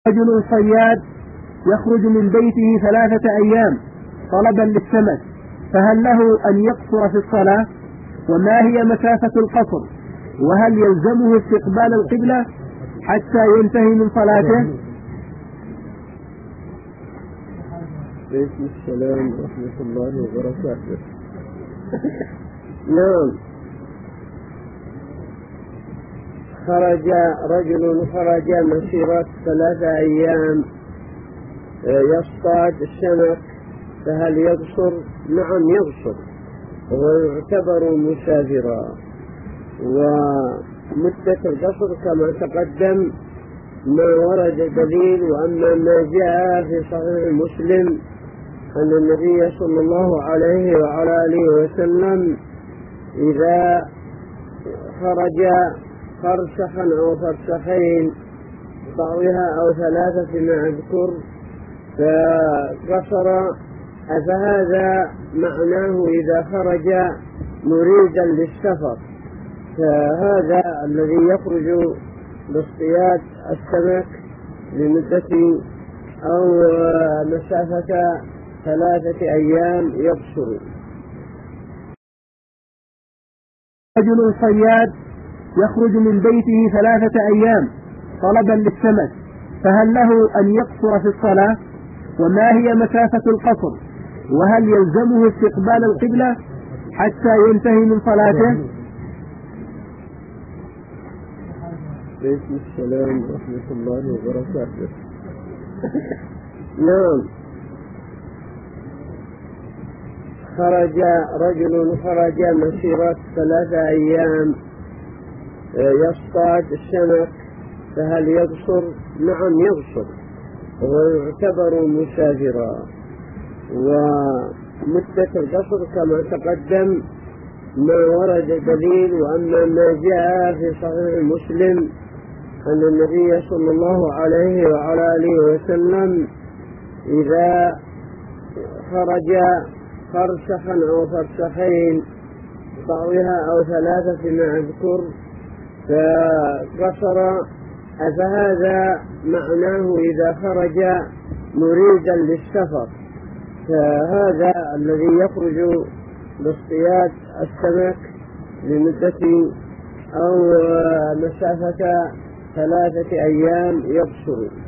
رجل صياد يخرج من بيته 3 أيام طلبا للسمك، فهل له أن يقصر في الصلاة؟ وما هي مسافة القصر؟ وهل يلزمه استقبال القبلة حتى ينتهي من صلاته؟ عليكم السلام ورحمة الله وبركاته. نعم، خرج مسيرة 3 أيام يصطاد السمك، فهل يقصر؟ نعم يقصر، ويعتبر مسافرا. ومدة القصر كما تقدم ما ورد دليل، وأما ما جاء في صحيح مسلم أن النبي صلى الله عليه وعلى آله وسلم إذا خرج فرسخا أو فرسخين طاوها أو 3 فيما أذكر فقصر، فهذا معناه إذا خرج مريدا للسفر، فهذا الذي يخرج لاصطياد السمك لمدة أو مسافة 3 أيام يقصر. رجل صياد يخرج من بيته 3 أيام طلبا للسمك، فهل له أن يقصر في الصلاة؟ وما هي مسافة القصر؟ وهل يلزمه استقبال القبلة حتى ينتهي من صلاته؟ عليكم السلام ورحمة الله وبركاته. نعم، خرج مسيرة 3 أيام يصطاد السمك، فهل يقصر؟ نعم يقصر، ويعتبر مسافرا. ومدة القصر كما تقدم ما ورد دليل، وأما ما جاء في صحيح مسلم أن النبي صلى الله عليه وعلى آله وسلم إذا خرج فرسخا أو فرسخين طاوها أو 3 فيما أذكر فقصر، فهذا معناه إذا خرج مريدا للسفر، فهذا الذي يخرج لاصطياد السمك لمدة أو مسافة 3 أيام يقصر.